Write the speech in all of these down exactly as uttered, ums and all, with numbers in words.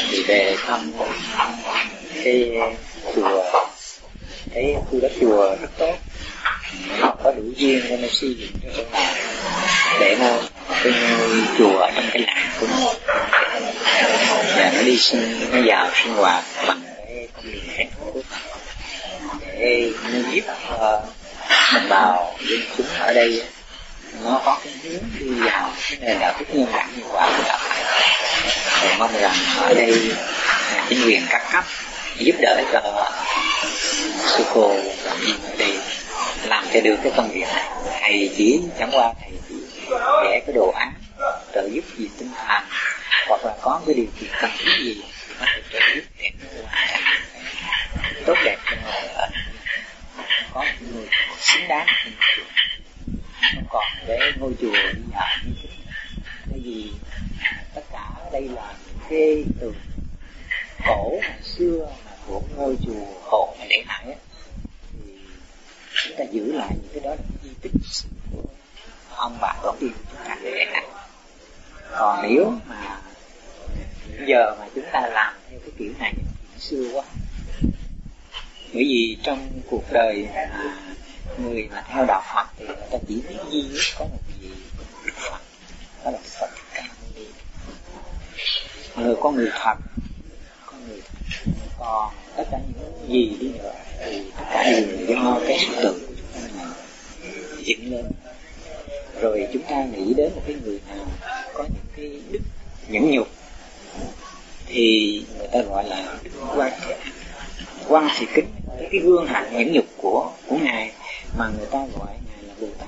thì về thăm cái chùa, cái khu đất chùa rất tốt, họ có đủ duyên nên xây dựng cho chỗ này để ngôi cái ngôi chùa ở trong cái làng của nó, và nó đi sinh, nó vào sinh hoạt bằng cái công việc hạnh phúc để nó giúp uh, đồng bào dân chúng ở đây nó có cái hướng đi vào cái nền đạo đức nhân bản hiệu quả của đạo Phật. Và mong rằng ở đây chính quyền các cấp giúp đỡ cho sư cô ở đây làm cho được cái công việc này. Thầy chỉ chẳng qua thầy chỉ vẽ cái đồ án trợ giúp gì tinh thần, hoặc là có cái điều kiện cần thiết gì có thể trợ giúp để nó hoàn thành tốt đẹp cho người ở, có một người xứng đáng trên chùa. Không còn cái ngôi chùa bây giờ như thế, bởi vì tất cả đây là những cái từ cổ ngày xưa mà của ngôi chùa cổ mà để lại á, thì chúng ta giữ lại những cái đó là di tích của ông bà tổ tiên của chúng ta để lại. Còn nếu mà giờ mà chúng ta làm theo cái kiểu này thì xưa quá, bởi vì trong cuộc đời người mà theo đạo Phật thì người ta chỉ biết duy nhất có một gì Đức Phật, đó là Phật Thích Ca Mâu Ni. Người có người thật, có người thật. Còn tất cả những gì đi nữa thì tất cả đều do cái sự tưởng của chúng ta này dựng lên. Rồi chúng ta nghĩ đến một cái người nào có những cái đức nhẫn nhục thì người ta gọi là đức Quan Thế Âm. Quan thì kính cái gương hạnh nhẫn nhục của của ngài, mà người ta gọi ngài là Bồ Tát.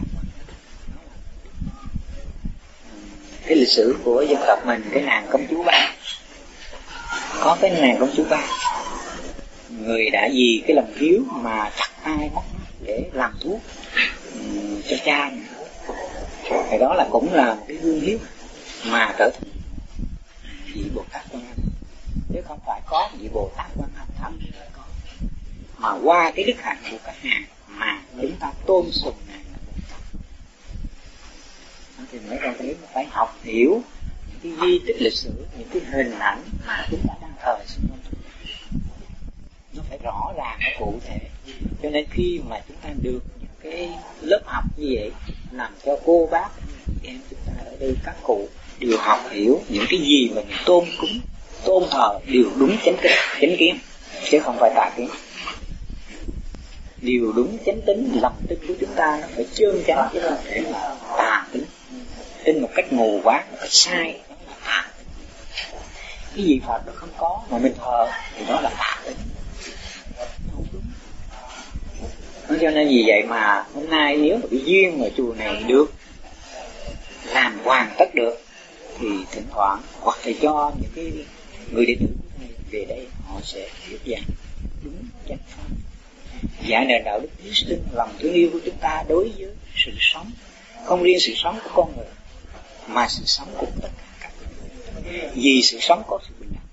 Cái lịch sử của dân tộc mình, cái nàng công chúa Ba, có cái nàng công chúa Ba, người đã vì cái lòng hiếu mà chặt tay móc mắt để làm thuốc um, cho cha mình. Cái đó là cũng là một cái gương hiếu mà trở thành vị Bồ Tát Quan Âm. Nếu không phải có vị Bồ Tát Quan Âm thật, mà qua cái đức hạnh của các ngài mà chúng ta tôn sùng ngài là Bồ Tát, thì mới ra thấy phải học hiểu những cái di tích lịch sử, những cái hình ảnh mà chúng ta đang thờ xung quanh, nó phải rõ ràng, nó cụ thể. Cho nên khi mà chúng ta được những cái lớp học như vậy, làm cho cô bác em chúng ta ở đây, các cụ đều học hiểu những cái gì mà mình tôn cúng, tôn thờ đều đúng chánh kiến, chánh kiến chứ không phải tà kiến. Điều đúng chánh tính, lòng tin của chúng ta nó phải trơn chánh, chứ không thể là tà tính. Tin một cách mù quáng, một cách sai, đó là tà tính. Cái gì Phật nó không có mà mình thờ thì đó là tà tính, không đúng. Nó cho nên vì vậy mà hôm nay nếu mà cái duyên mà chùa này được làm hoàn tất được, thì thỉnh thoảng hoặc là cho những cái người đệ tử về đây, họ sẽ thuyết giảng đúng chánh pháp, dạy nền đạo đức hiếu sinh, lòng thương yêu của chúng ta đối với sự sống, không riêng sự sống của con người mà sự sống của tất cả các người. Vì sự sống có sự bình đẳng,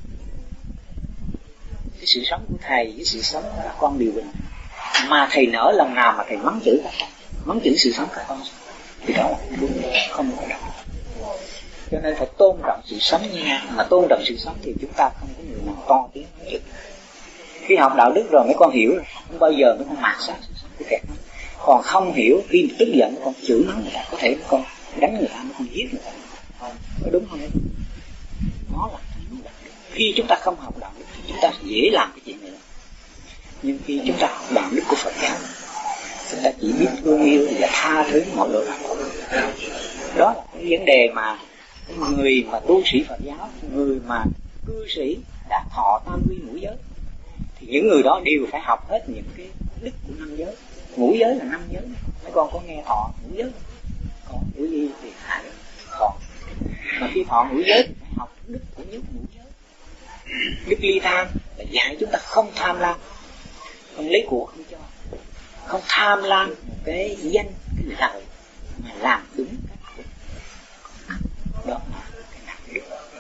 cái sự sống của thầy với sự sống của các con đều bình đẳng. Mà thầy nỡ lòng nào mà thầy mắng chửi các con, mắng chửi sự sống các con, thì đó là đúng, không có đạo. Cho nên phải tôn trọng sự sống như nhau. Mà tôn trọng sự sống thì chúng ta không có người nào to tiếng nói chuyện. Khi học đạo đức rồi mấy con hiểu rồi, không bao giờ mấy con mạt sát sự sống của kẻ khác. Còn không hiểu, khi tức giận con chửi mắng người ta, có thể mấy con đánh người ta, mấy con giết người ta, có đúng không? Nó là thiếu đạo đức. Khi chúng ta không học đạo đức thì chúng ta dễ làm cái chuyện này. Nhưng khi chúng ta học đạo đức của Phật giáo, chúng ta chỉ biết thương yêu và tha thứ mọi lỗi lầm. Đó là cái vấn đề mà người mà tu sĩ Phật giáo, người mà cư sĩ đã thọ tam quy ngũ giới, thì những người đó đều phải học hết những cái đức của năm giới. Ngũ giới là năm giới. Mấy con có nghe thọ ngũ giới không? Có. Ngũ giới thì phải thọ. Mà khi thọ ngũ giới thì phải học đức của những ngũ giới. Đức ly tham là dạy chúng ta không tham lam, không lấy của không cho, không tham lam một cái danh, cái lợi, mà làm đúng cách của đó là cái đạo đức.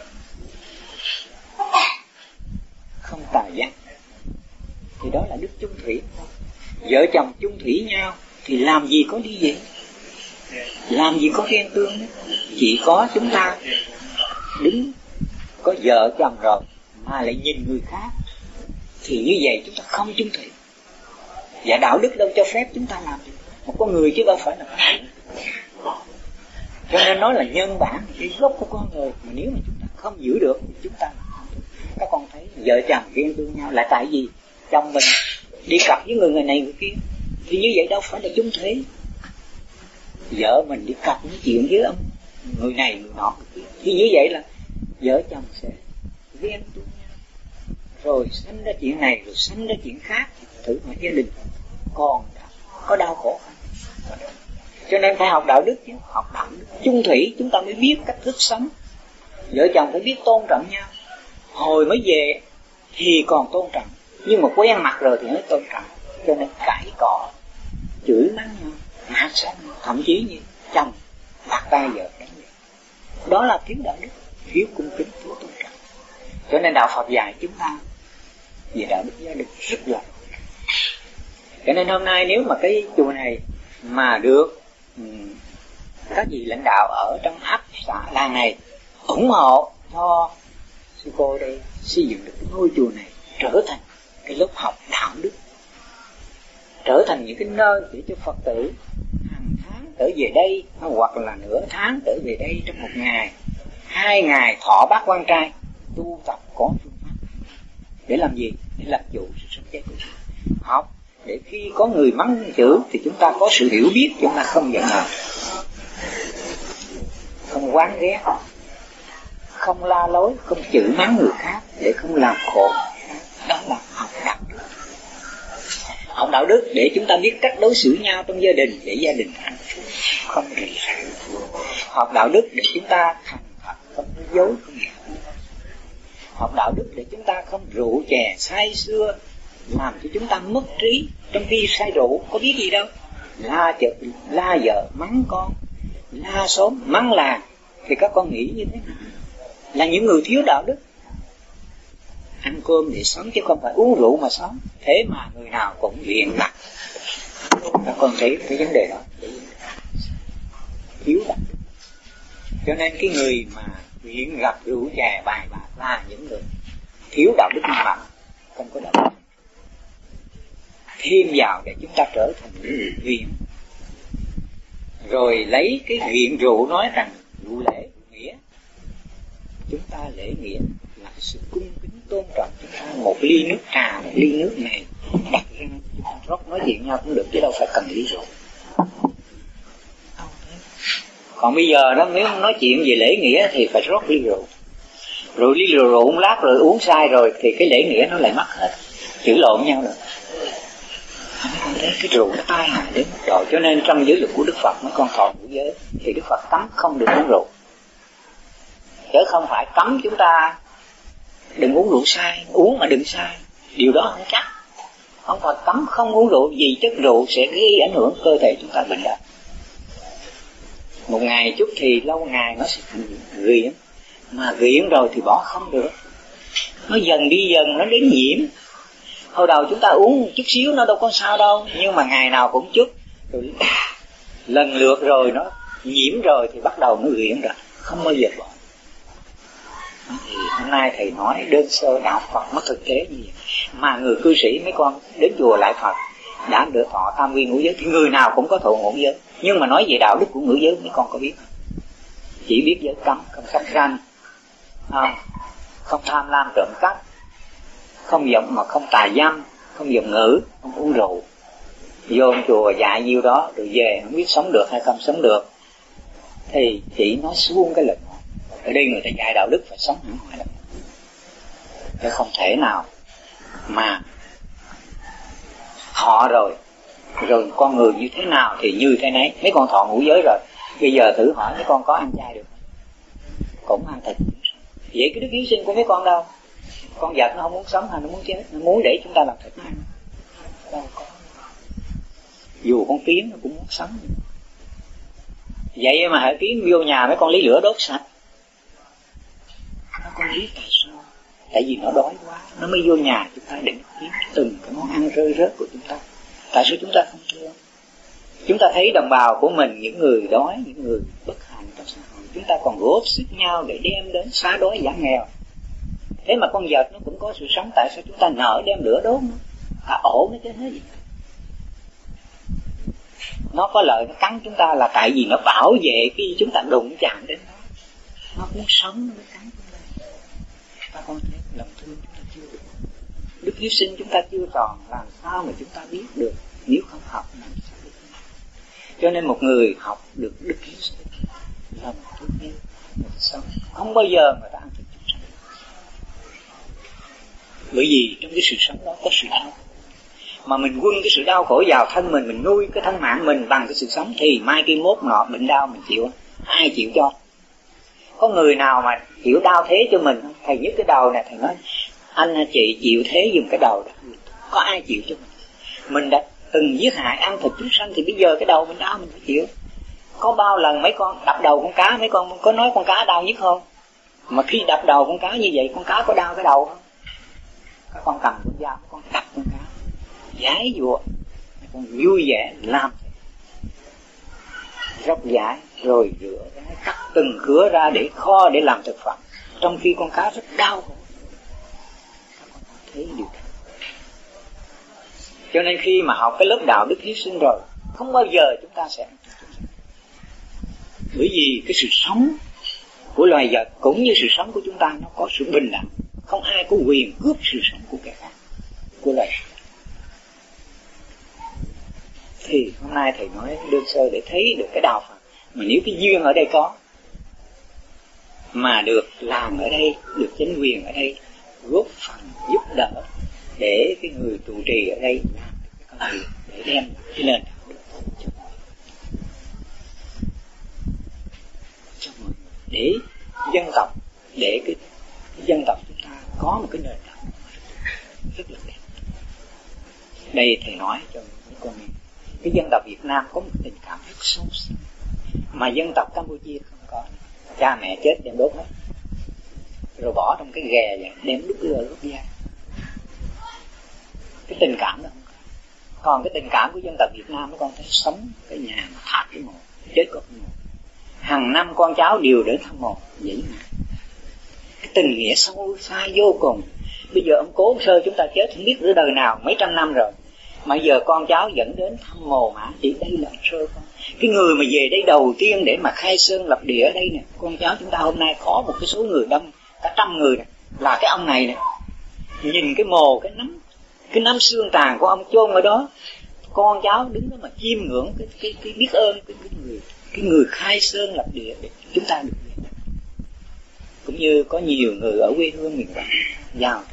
Không tà danh thì đó là đức chung thủy. Vợ chồng chung thủy nhau thì làm gì có ly dị, làm gì có ghen tương. Chỉ có chúng ta đứng có vợ chồng rồi mà lại nhìn người khác, thì như vậy chúng ta không chung thủy. Và đạo đức đâu cho phép chúng ta làm được một con người, chứ đâu phải là con người. Cho nên nói là nhân bản, cái gốc của con người, mà nếu mà chúng ta không giữ được thì chúng ta không được. Các con thấy vợ chồng ghen tương nhau là tại vì chồng mình đi cặp với người người này người kia, thì như vậy đâu phải là chung thủy. Vợ mình đi cặp nói chuyện với ông người này người nọ người kia, thì như vậy là vợ chồng sẽ ghen tương nhau, rồi sanh ra chuyện này rồi sanh ra chuyện khác. Thử hỏi gia đình còn có đau khổ không? Cho nên phải học đạo đức chứ, học đạo đức chung thủy chúng ta mới biết cách thức sống. Vợ chồng phải biết tôn trọng nhau. Hồi mới về thì còn tôn trọng, nhưng mà quen mặt rồi thì mới tôn trọng. Cho nên cãi cọ, chửi mắng nhau, mạt sát nhau, thậm chí như chồng bạc tay vợ đánh vợ. Đó là thiếu đạo đức, thiếu cung kính, thiếu tôn trọng. Cho nên đạo Phật dạy chúng ta về đạo đức gia đình rất là. Cho nên hôm nay nếu mà cái chùa này mà được um, các vị lãnh đạo ở trong ấp xã làng này ủng hộ cho sư cô đây xây dựng được cái ngôi chùa này trở thành cái lớp học đạo đức, trở thành những cái nơi để cho Phật tử hàng tháng trở về đây, hoặc là nửa tháng trở về đây trong một ngày, hai ngày thọ bát quan trai, tu tập có phương pháp. Để làm gì? Để làm chủ sự sống chết của chúng. Học để khi có người mắng chửi thì chúng ta có sự hiểu biết, chúng ta không giận hờn, không oán ghét, không la lối, không chửi mắng người khác để không làm khổ. Đó là học đạo đức. Học đạo đức để chúng ta biết cách đối xử nhau trong gia đình, để gia đình hạnh phúc, không rỉ rả. Học đạo đức để chúng ta thành thật, không nói dối, không giả. Học đạo đức để chúng ta không rượu chè say sưa làm cho chúng ta mất trí. Trong khi say rượu có biết gì đâu, la chợ, la vợ mắng con, la xóm mắng làng, thì các con nghĩ như thế nào? Là những người thiếu đạo đức. Ăn cơm để sống chứ không phải uống rượu mà sống. Thế mà người nào cũng viện đặt. Các con thấy cái vấn đề đó, thiếu đạo đức. Cho nên cái người mà viện gặp rượu chè bài bạc là những người thiếu đạo đức minh mạnh, không có đạo đức. Thêm vào để chúng ta trở thành những người viện, rồi lấy cái viện rượu nói rằng rượu lễ rượu nghĩa. Chúng ta lễ nghĩa là sự cung kính tôn trọng. Chúng ta một ly nước trà, một ly nước này đặt ra chúng ta rót nói chuyện nhau cũng được, chứ đâu phải cần ly rượu. Còn bây giờ đó, nếu nói chuyện về lễ nghĩa thì phải rót ly rượu, rồi ly rượu rượu một lát rồi uống sai rồi thì cái lễ nghĩa nó lại mất hết, chửi lộn nhau rồi. Cái rượu nó tai hại đến mức độ. Cho nên trong giới luật của Đức Phật, mấy con thọ ngũ giới thì Đức Phật cấm không được uống rượu, chứ không phải cấm chúng ta đừng uống rượu sai, uống mà đừng sai. Điều đó không chắc. Không phải cấm không uống rượu, vì chất rượu sẽ gây ảnh hưởng cơ thể chúng ta bệnh tật. Một ngày chút thì lâu ngày nó sẽ thành nghiện, mà nghiện rồi thì bỏ không được. Nó dần đi dần nó đến nhiễm. Hồi đầu chúng ta uống chút xíu nó đâu có sao đâu, nhưng mà ngày nào cũng chút, rồi lần lượt rồi nó nhiễm rồi thì bắt đầu nó nghiện rồi, không bao giờ bỏ. Thì hôm nay thầy nói đơn sơ đạo Phật nó thực tế như vậy. Mà người cư sĩ mấy con đến chùa lại Phật đã được thọ tam quy ngũ giới thì người nào cũng có thọ ngũ giới. Nhưng mà nói về đạo đức của ngũ giới mấy con có biết không? Chỉ biết giới cấm, không sát sanh, không, không tham lam trộm cắp, không giọng mà không tà dâm, không giọng ngữ, không uống rượu. Vô chùa dạy nhiêu đó rồi về không biết sống được hay không sống được, thì chỉ nói suông cái lời. Ở đây người ta dạy đạo đức phải sống hẳn hoài lắm, chứ không thể nào mà họ rồi rồi con người như thế nào thì như thế nấy. Mấy con thọ ngũ giới rồi, bây giờ thử hỏi mấy con có ăn chay được cũng ăn thịt. Vậy cái đức hiếu sinh của mấy con đâu? Con vật nó không muốn sống hay nó muốn chết, nó muốn để chúng ta làm thịt nó ăn đâu có. Dù con kiến nó cũng muốn sống. Vậy mà hãy kiến vô nhà mấy con lấy lửa đốt sạch. Nó con biết tại sao? Tại vì nó đói quá, nó mới vô nhà chúng ta định kiếm từng cái món ăn rơi rớt của chúng ta. Tại sao chúng ta không thương? Chúng ta thấy đồng bào của mình, những người đói, những người bất hạnh trong xã hội, chúng ta còn góp sức nhau để đem đến xóa đói giảm nghèo. Thế mà con vật nó cũng có sự sống, tại sao chúng ta nỡ đem lửa đốt nó? Cả ổ mới chết hết gì. Nó có lợi nó cắn chúng ta là tại vì nó bảo vệ khi chúng ta đụng chạm đến nó. Nó muốn sống nó mới cắn chúng ta. Ta con thấy lòng thương chúng ta chưa được, đức hiếu sinh chúng ta chưa tròn, làm sao mà chúng ta biết được nếu không học làm sao biết. Cho nên một người học được đức hiếu sinh là một thương yêu, một sống, không bao giờ người ta ăn thịt chúng sanh. Bởi vì trong cái sự sống đó có sự đau, mà mình quân cái sự đau khổ vào thân mình, mình nuôi cái thân mạng mình bằng cái sự sống, thì mai kia mốt nọ bệnh đau mình chịu, ai chịu cho? Có người nào mà chịu đau thế cho mình? Thầy nhức cái đầu này, thầy nói anh chị chịu thế dùng cái đầu đó, có ai chịu cho mình? Mình đã từng giết hại ăn thịt chúng sanh thì bây giờ cái đầu mình đau mình phải chịu. Có bao lần mấy con đập đầu con cá, mấy con có nói con cá đau nhất không? Mà khi đập đầu con cá như vậy, con cá có đau cái đầu không? Các con cầm con dao, con đập con cá, giải dụa, con vui vẻ làm, róc rải rồi rửa rải, cắt từng khứa ra để kho để làm thực phẩm, trong khi con cá rất đau khổ. Các con thấy điều đó. Cho nên khi mà học cái lớp đạo đức hiếu sinh rồi, không bao giờ chúng ta sẽ, bởi vì cái sự sống của loài vật cũng như sự sống của chúng ta nó có sự bình đẳng, không ai có quyền cướp sự sống của kẻ khác, của loài. Thì hôm nay thầy nói đơn sơ để thấy được cái đạo Phật, mà nếu cái duyên ở đây có, mà được làm ở đây, được chính quyền ở đây góp phần giúp đỡ để cái người trụ trì ở đây làm cái công việc để đem cái nền đạo đức cho mọi người, để dân tộc, để cái, cái dân tộc chúng ta có một cái nền đạo rất là đẹp. Đây thầy nói cho mấy con nghe, cái dân tộc Việt Nam có một tình cảm rất sâu sắc mà dân tộc Campuchia không có. Cha mẹ chết đem đốt hết, rồi bỏ trong cái ghè vậy, đem đút lửa đốt da. Cái tình cảm đó không có. Còn cái tình cảm của dân tộc Việt Nam nó con thấy sống cái nhà mà tháp cái mộ, chết có cái mộ, hàng năm con cháu đều đến thăm mộ vậy mà. Cái tình nghĩa sâu xa vô cùng. Bây giờ ông cố sơ chúng ta chết không biết đến đời nào, mấy trăm năm rồi, mà giờ con cháu dẫn đến thăm mồ mả, chỉ đây là sơ con. Cái người mà về đây đầu tiên để mà khai sơn lập địa ở đây nè, con cháu chúng ta hôm nay có một cái số người đông, cả trăm người nè, là cái ông này nè. Nhìn cái mồ, cái nắm, cái nắm xương tàn của ông chôn ở đó, con cháu đứng đó mà chiêm ngưỡng cái, cái, cái biết ơn cái, cái người, cái người khai sơn lập địa để chúng ta được về. Cũng như có nhiều người ở quê hương miền Bắc vào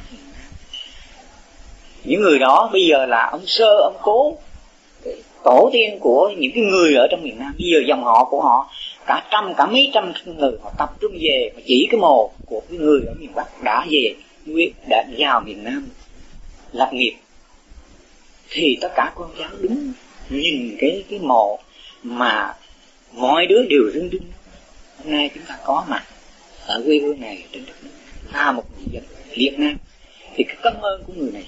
những người đó bây giờ là ông sơ, ông cố, tổ tiên của những cái người ở trong miền Nam. Bây giờ dòng họ của họ cả trăm, cả mấy trăm người họ tập trung về mà chỉ cái mồ của cái người ở miền Bắc đã về, đã vào miền Nam lập nghiệp, thì tất cả con cháu đứng nhìn cái cái mồ mà mọi đứa đều rưng rưng. Hôm nay chúng ta có mặt ở quê hương này, trên đất nước là một người dân Việt Nam, thì cái cảm ơn của người này.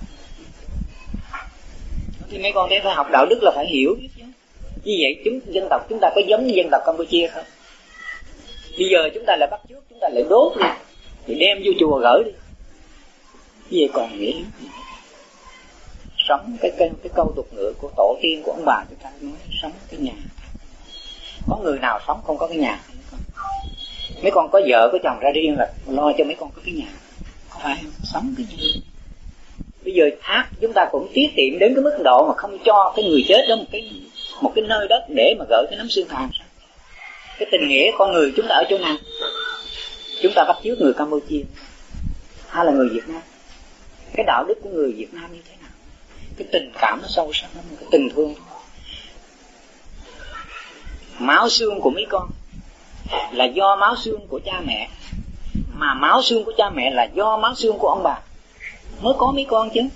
Thì mấy con thấy phải học đạo đức là phải hiểu biết chứ. Như vậy chúng dân tộc chúng ta có giống như dân tộc Campuchia không? Bây giờ chúng ta lại bắt chước, chúng ta lại đốt đi, thì đem vô chùa gửi đi. Như vậy còn nghĩa gì? Sống cái, cái cái câu tục ngữ của tổ tiên của ông bà chúng ta nói sống cái nhà. Có người nào sống không có cái nhà không? Mấy con có vợ có chồng ra riêng là lo cho mấy con có cái nhà, có phải không? Sống cái nhà. Bây giờ thác chúng ta cũng tiết kiệm đến cái mức độ mà không cho cái người chết đó một cái một cái nơi đất để mà gửi cái nắm xương tàn. Cái tình nghĩa con người chúng ta ở chỗ nào? Chúng ta bắt chước người Campuchia hay là người Việt Nam? Cái đạo đức của người Việt Nam như thế nào? Cái tình cảm nó sâu sắc lắm, cái tình thương. Máu xương của mấy con là do máu xương của cha mẹ, mà máu xương của cha mẹ là do máu xương của ông bà mới có mấy con chứ.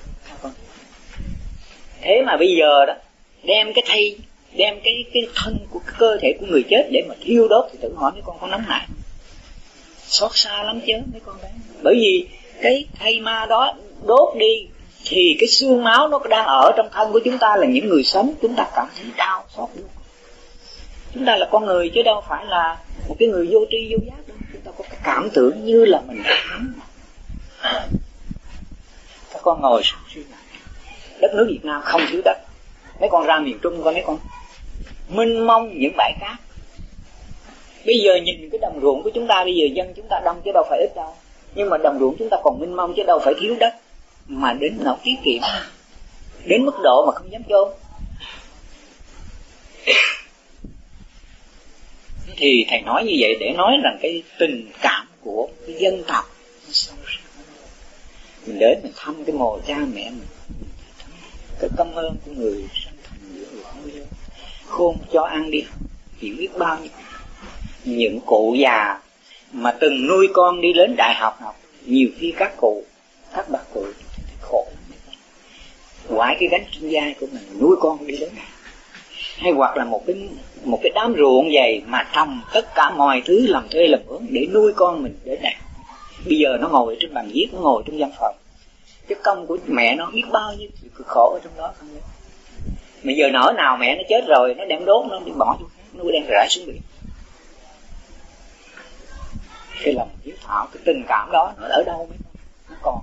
Thế mà bây giờ đó đem cái thây, đem cái cái thân của cái cơ thể của người chết để mà thiêu đốt, thì tự hỏi mấy con có nóng nảy, xót xa lắm chứ mấy con đấy. Bởi vì cái thây ma đó đốt đi thì cái xương máu nó đang ở trong thân của chúng ta là những người sống, chúng ta cảm thấy đau xót luôn. Chúng ta là con người chứ đâu phải là một cái người vô tri vô giác đâu. Chúng ta có cái cảm tưởng như là mình đã thắng, con ngồi suy nghĩ, đất nước Việt Nam không thiếu đất. Mấy con ra miền Trung coi mấy con mênh mông những bãi cát. Bây giờ nhìn cái đồng ruộng của chúng ta, bây giờ dân chúng ta đông chứ đâu phải ít đâu, nhưng mà đồng ruộng chúng ta còn mênh mông chứ đâu phải thiếu đất. Mà đến nỗi tiết kiệm, đến mức độ mà không dám chôn. Thì thầy nói như vậy để nói rằng cái tình cảm của cái dân tộc nó sâu sắc. Mình đến mình thăm cái mồ cha mẹ mình, cái cảm ơn của người sinh thành giữa người nuôi lớn, khôn cho ăn đi học, hiểu biết bao nhiêu. Những cụ già mà từng nuôi con đi đến đại học học, nhiều khi các cụ, các bà cụ khổ lắm. Ngoài cái gánh trên vai của mình nuôi con đi đến đại học. Hay hoặc là một cái một cái đám ruộng dày mà trồng tất cả mọi thứ làm thuê làm mướn để nuôi con mình đến đại học. Bây giờ nó ngồi trên bàn viết, nó ngồi trong văn phòng. Cái công của mẹ nó biết bao nhiêu cực khổ ở trong đó không biết. Bây giờ nỡ nào mẹ nó chết rồi, nó đem đốt, nó đi bỏ chỗ khác, nó đem rải xuống biển. Cái lòng hiếu thảo, cái tình cảm đó nó ở đâu mấy con? Nó còn.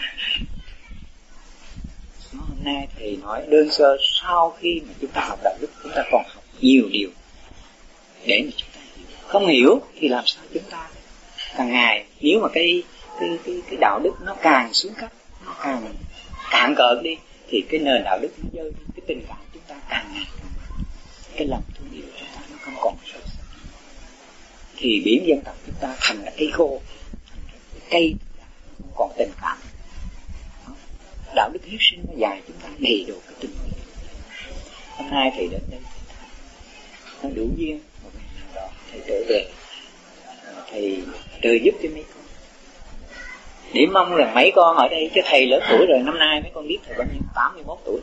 Hôm nay thầy nói đơn sơ, sau khi mà chúng ta học đạo đức, chúng ta còn học nhiều điều để mà chúng ta hiểu. Không hiểu thì làm sao chúng ta càng ngày, nếu mà cái cái cái, cái đạo đức nó càng xuống cấp, nó càng cạn cợt đi, thì cái nền đạo đức nó dơ đi, cái tình cảm chúng ta càng ngày càng mạnh, cái lòng thương yêu chúng ta nó không còn sâu sắc, thì biển dân tộc chúng ta thành là cây khô, thành cây không còn tình cảm. Đạo đức hiếu sinh nó dạy chúng ta đầy đủ cái tình nguyện. Hôm nay thầy đến đây nó đủ duyên, một ngày nào đó thầy trở về, thầy trợ giúp cho mấy con, để mong rằng mấy con ở đây, chứ thầy lớn tuổi rồi, năm nay mấy con biết thầy bao nhiêu, tám mươi mốt tuổi,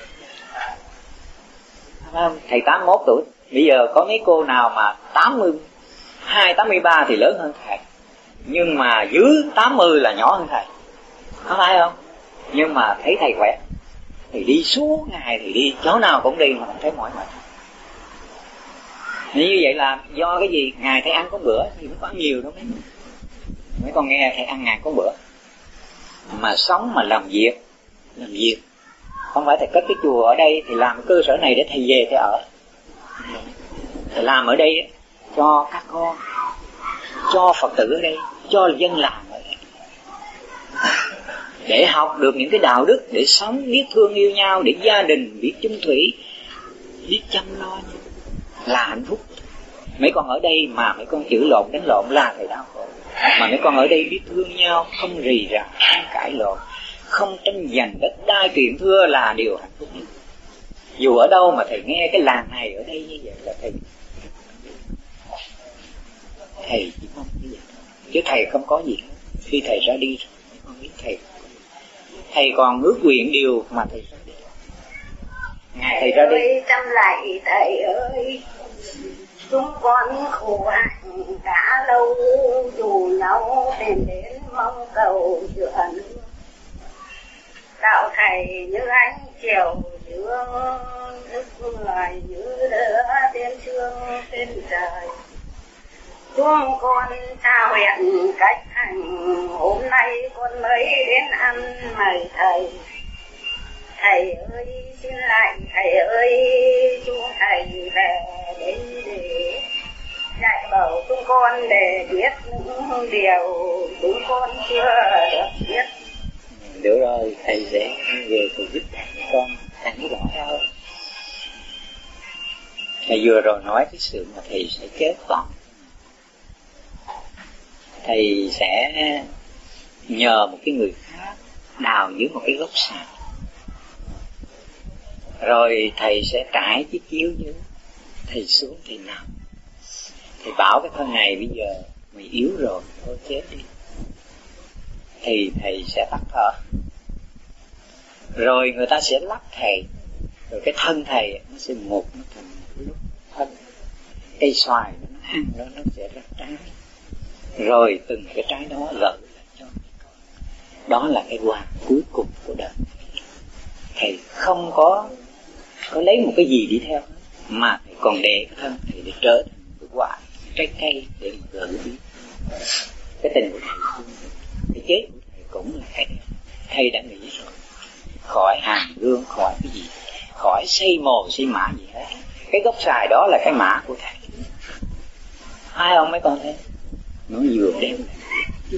thầy tám mươi mốt tuổi. Bây giờ có mấy cô nào mà tám mươi hai, tám mươi ba thì lớn hơn thầy, nhưng mà dưới tám mươi là nhỏ hơn thầy, có phải không? Nhưng mà thấy thầy khỏe thì đi suốt ngày, thì đi chỗ nào cũng đi mà không thấy mỏi mệt. Như vậy là do cái gì? Ngày thầy ăn có bữa thì mới có nhiều đâu mấy. Mấy con nghe thầy ăn ngày có bữa, mà sống mà làm việc, làm việc không phải thầy cất cái chùa ở đây thì làm cái cơ sở này để thầy về thầy ở. Thầy làm ở đây cho các con, cho Phật tử ở đây, cho dân làng ở đây, để học được những cái đạo đức, để sống biết thương yêu nhau, để gia đình biết chung thủy, biết chăm lo nhau là hạnh phúc. Mấy con ở đây mà mấy con chửi lộn đánh lộn là thầy đau khổ, mà mấy con ở đây biết thương nhau, không rì rà, không cãi lộn, không tranh giành đất đai chuyện thưa là điều hạnh phúc nhất. Dù ở đâu mà thầy nghe cái làng này ở đây như vậy là thầy thầy chỉ mong như vậy thôi, chứ thầy không có gì hết. Khi thầy ra đi rồi, mấy con biết thầy thầy còn ước nguyện điều mà thầy ra đi. Ngày thầy ra đi chăm lại thầy ơi, chúng con khổ hạnh đã lâu, dù nhau tìm đến mong cầu chữa nước. Đạo thầy như ánh chiều dương, đức loài như đỡ tiên sương trên trời. Chúng con trao hẹn cách hành, hôm nay con mới đến ăn mời thầy. Thầy ơi xin lại thầy ơi, chúng thầy về đây để dạy bảo chúng con để biết những điều chúng con chưa được biết. Được rồi, thầy sẽ về phụ giúp con ăn rõ hơn. Thầy vừa rồi nói cái sự mà thầy sẽ chết vọng, thầy sẽ nhờ một cái người khác đào dưới một cái gốc sàn, rồi thầy sẽ trải chiếc chiếu dưới, thầy xuống thầy nằm, thầy bảo cái thân này bây giờ mày yếu rồi, thôi chết đi. Thì thầy sẽ tắt thở, rồi người ta sẽ lắc thầy, rồi cái thân thầy nó sẽ một nó thành một lúc thân cây xoài, nó ăn đó nó sẽ ra trái, rồi từng cái trái đó gợi lại cho mình coi. Đó là cái quà cuối cùng của đời. Thầy không có có lấy một cái gì đi theo hết, mà thầy còn để cái thân thầy để trở thành một cái quả trái cây để mà gợi biết cái tình của thầy, cái chết của thầy cũng là cái thầy đã nghĩ rồi. khỏi hàng gương, khỏi cái gì, khỏi xây mồ xây mã gì hết. Cái gốc xài đó là cái mã của thầy. Hai ông mấy con thấy nó vừa đem lại,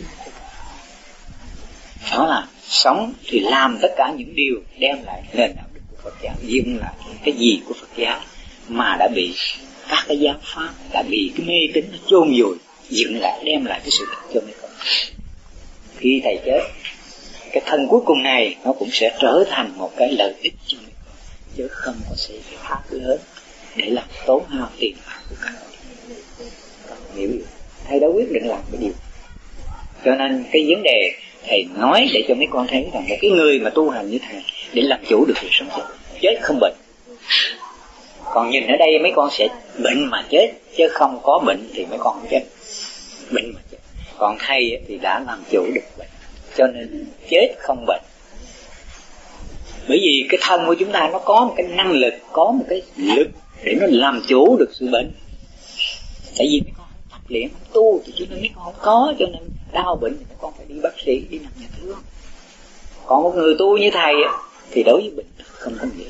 đó là sống thì làm tất cả những điều đem lại nền đạo đức của Phật giáo, dựng lại cái gì của Phật giáo mà đã bị các cái giáo pháp, đã bị cái mê tín nó chôn vùi, dựng lại đem lại cái sự thật cho mấy con. Khi thầy chết, cái thân cuối cùng này nó cũng sẽ trở thành một cái lợi ích cho mấy con, chứ không có sự thác lớn để làm tốn hao tiền bạc của các con. Con hiểu gì? Thầy đã quyết định làm cái điều. Cho nên cái vấn đề thầy nói để cho mấy con thấy rằng một cái người mà tu hành như thầy để làm chủ được cuộc sống chết, chết không bệnh. Còn nhìn ở đây mấy con sẽ bệnh mà chết, chứ không có bệnh thì mấy con không chết. Bệnh mà chết. Còn thầy thì đã làm chủ được bệnh, cho nên chết không bệnh. Bởi vì cái thân của chúng ta nó có một cái năng lực, có một cái lực để nó làm chủ được sự bệnh. Tại vì mấy con không tập luyện, không tu thì cho nên mấy con không có, cho nên đau bệnh thì mấy con phải đi bác sĩ, đi nằm nhà thương. Còn một người tu như thầy thì đối với bệnh không có nghĩa gì.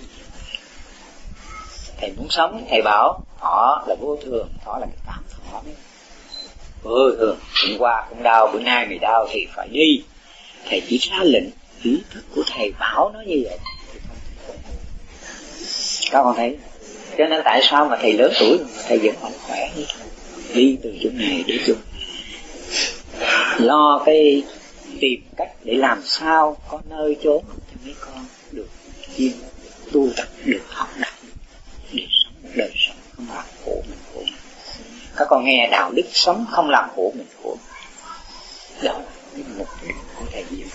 Thầy muốn sống, thầy bảo họ là vô thường, họ là cái cảm thọ. Vô thường, hôm qua cũng đau, bữa nay mày đau thì phải đi. Thầy chỉ ra lệnh, ý thức của thầy bảo nó như vậy. Các con thấy. Cho nên tại sao mà thầy lớn tuổi mà thầy vẫn mạnh khỏe như thế? Đi từ chỗ này đến chỗ này, lo cái tìm cách để làm sao có nơi trốn cho mấy con được chuyên tu tập, được học đạo, để sống một đời sống không làm khổ mình khổ. Các con nghe đạo đức sống không làm khổ mình khổ, đó là cái mục đích của thầy Diệu.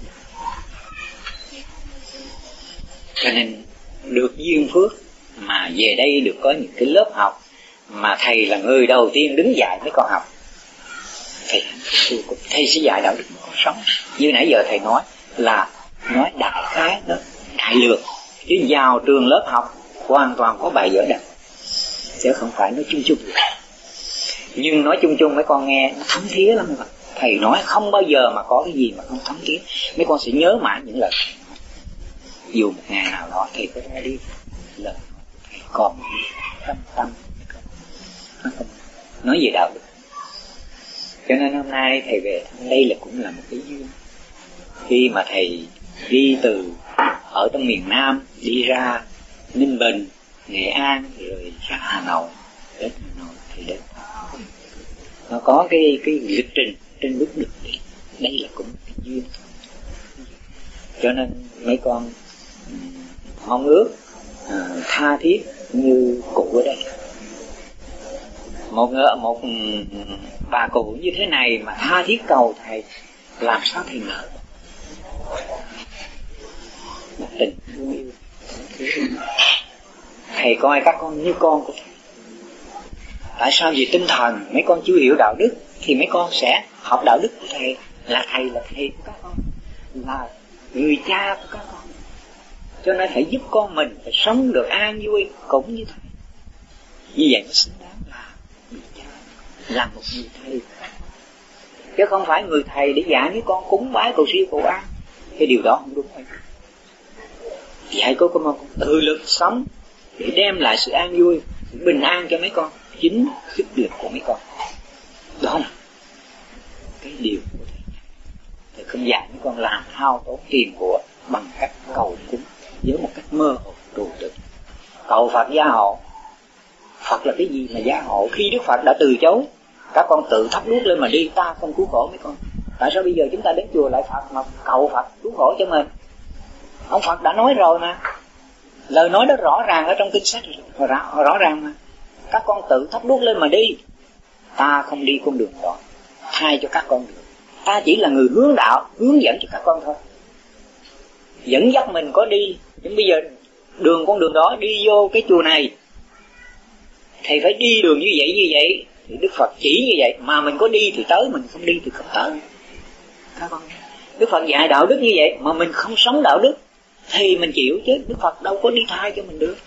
Cho nên được duyên phước mà về đây được có những cái lớp học mà thầy là người đầu tiên đứng dạy mấy con học. Thầy, thầy sẽ dạy đạo đức mấy con sống. Như nãy giờ thầy nói là nói đại khái đó, đại lược, chứ vào trường lớp học hoàn toàn có bài vở đặc, chứ không phải nói chung chung. Nhưng nói chung chung mấy con nghe nó thấm thía lắm rồi. Thầy nói không bao giờ mà có cái gì mà không thấm thía. Mấy con sẽ nhớ mãi những lời dù một ngày nào đó thầy có ra đi lời thầy còn tâm tâm nó không nói về đạo đức. Cho nên hôm nay thầy về đây là cũng là một cái duyên. Khi mà thầy đi từ ở trong miền Nam đi ra Ninh Bình, Nghệ An rồi ra Hà Nội, đến Hà Nội thì đến nó có cái cái lịch trình trên bước đường đi. Đây là cũng cái duyên. Cho nên mấy con mong ước à, tha thiết như cụ ở đây. Một một bà cụ như thế này mà tha thiết cầu thầy, làm sao thầy nỡ? Một tình yêu. Thầy coi các con như con của thầy. Tại sao vì tinh thần mấy con chưa hiểu đạo đức thì mấy con sẽ học đạo đức của thầy, là thầy là thầy của các con, là người cha của các con. Cho nên phải giúp con mình phải sống được an vui cũng như thầy. Như vậy nó xứng đáng là người cha, là một người thầy, chứ không phải người thầy để dạy với con cúng bái cầu siêu cầu an. Cái điều đó không đúng rồi. Dạy con con tự lực sống để đem lại sự an vui, sự bình an cho mấy con, chính sức lực của mấy con. Đó là cái điều của thầy. Thầy không dạy mấy con làm hao tốn tiền của bằng cách cầu cúng với một cách mơ hồ trừu tượng. Cầu Phật gia hộ. Phật là cái gì mà gia hộ? Khi Đức Phật đã từ chối, các con tự thắp đuốc lên mà đi, ta không cứu khổ mấy con. Tại sao bây giờ chúng ta đến chùa lại Phật mà cầu Phật cứu khổ cho mình? Ông Phật đã nói rồi mà. Lời nói đó rõ ràng ở trong kinh sách, rõ, rõ ràng mà. Các con tự thắp đuốc lên mà đi, ta không đi con đường đó, thay cho các con đường. Ta chỉ là người hướng đạo, hướng dẫn cho các con thôi, dẫn dắt mình có đi. Nhưng bây giờ đường con đường đó đi vô cái chùa này, thầy phải đi đường như vậy như vậy thì Đức Phật chỉ như vậy, mà mình có đi thì tới, mình không đi thì không tới. Các con, Đức Phật dạy đạo đức như vậy mà mình không sống đạo đức thì mình chịu chứ, Đức Phật đâu có đi thay cho mình được.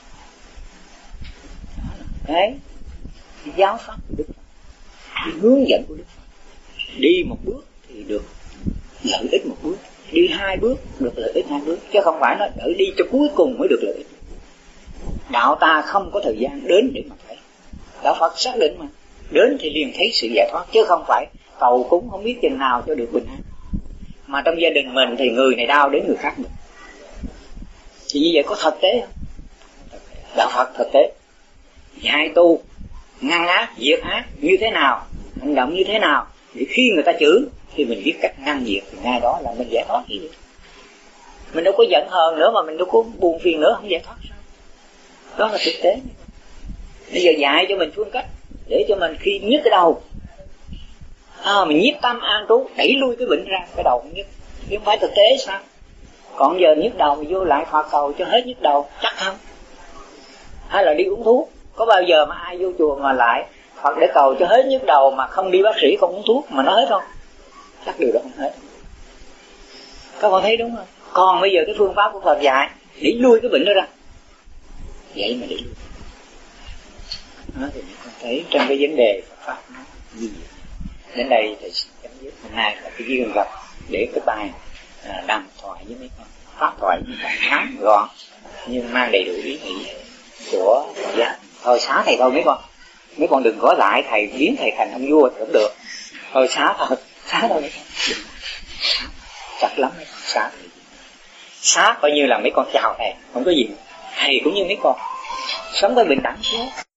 Đấy, giáo pháp của Đức Phật, hướng dẫn của Đức Phật. Đi một bước thì được lợi ích một bước, đi hai bước được lợi ích hai bước, chứ không phải nó đợi đi cho cuối cùng mới được lợi ích. Đạo ta không có thời gian đến để mà thấy. Đạo Phật xác định mà, đến thì liền thấy sự giải thoát, chứ không phải cầu cúng không biết chừng nào cho được bình an. Mà trong gia đình mình thì người này đau đến người khác được. Thì như vậy có thực tế không? Đạo Phật thực tế dạy tu ngăn ác, diệt ác như thế nào, hành động như thế nào, để khi người ta chửi thì mình biết cách ngăn diệt, thì ngay đó là mình giải thoát gì vậy? Mình đâu có giận hờn nữa, mà mình đâu có buồn phiền nữa, không giải thoát sao? Đó là thực tế. Bây giờ dạy cho mình phương cách để cho mình khi nhức cái đầu, à, mình nhiếp tâm an trú, đẩy lui cái bệnh ra, cái đầu không nhức. Chứ không phải thực tế sao? Còn giờ nhức đầu mình vô lại Phật cầu cho hết nhức đầu, chắc không? Hay là đi uống thuốc? Có bao giờ mà ai vô chùa mà lại Phật để cầu cho hết nhức đầu mà không đi bác sĩ, không uống thuốc mà nó hết không? Chắc điều đó không hết. Các bạn thấy đúng không? Còn bây giờ cái phương pháp của Phật dạy để lui cái bệnh đó ra, vậy mà để lui. Đó thì con thấy trong cái vấn đề Phật pháp nó gì. Đến đây thì chấm dứt hôm nay là cái duyên gặp để cái bài à, đàm thoại với mấy con, pháp thoại với con ngắn gọn nhưng mang đầy đủ ý nghĩa của dạ. Thôi xá thầy thôi mấy con, mấy con đừng có lại thầy biến thầy thành ông vua thì không được. Thôi xá thôi, xá thôi mấy con, chặt lắm mấy con, xá xá coi như là mấy con chào thầy, không có gì. Thầy cũng như mấy con sống với bình đẳng chứ.